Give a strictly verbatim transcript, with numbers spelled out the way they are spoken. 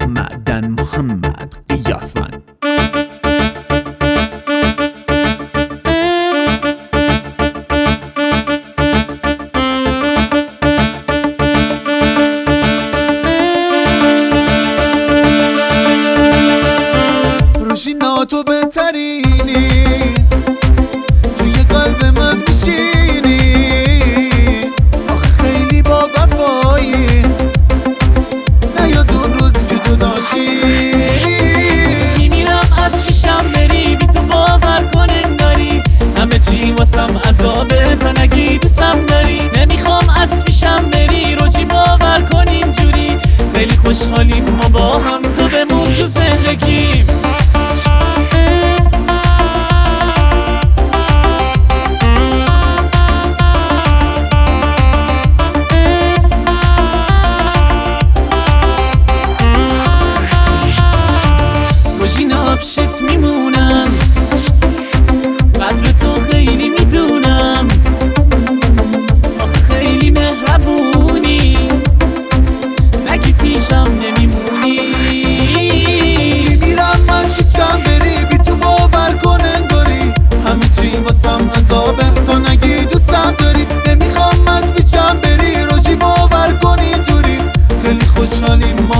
معدن محمد قیاسمند. روشینا تو بهترینی، توی قلب من میشینی، آخه خیلی با وفایی، نیاد اون روزی که جداشی. میمیرم از پیشم بری، بی تو باور کن انگاری همه چی واسم عذابه، تا نگی دوستم داری. نمیخوام از پیشم بری، روزی باور کن اینجوری خیلی خوشحالیم ما با هم، تو بمون تو زندگیم. پیشت میمونم، قدر تو خیلی میدونم، آخه خیلی مهربونی، نگی پیشم نمیمونی. میمیرم از پیشم بری، بی تو باور کن انگاری همه چی واسم عذابه، تا نگی دوستم داری. نمیخوام از پیشم بری، روزی باور کن اینجوری خیلی خوشحالیم ما